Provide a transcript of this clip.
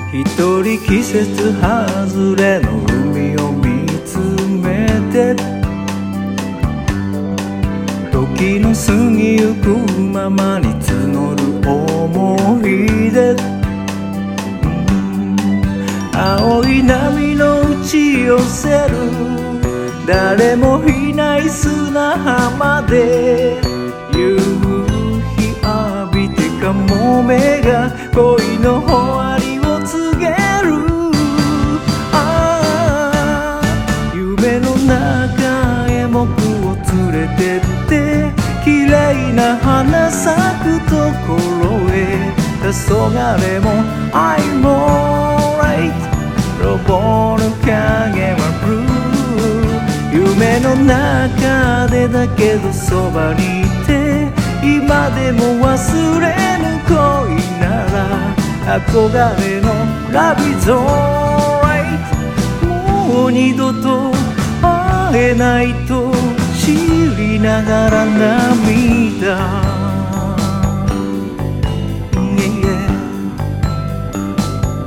一人季節外れの海を見つめて、時の過ぎゆくままに募る思い出、青い波の打ち寄せる誰もいない砂浜で、夕日浴びてかもめが恋の終わりを告げる。ああ、夢の中へ僕を連れてって綺麗な花咲くところへ、黄昏も I'm alright、 ロボの影はブルー、夢の中でだけどそばにいて、今でも忘れぬ恋なら憧れの Love is alright、 もう二度と会えないと知りながら涙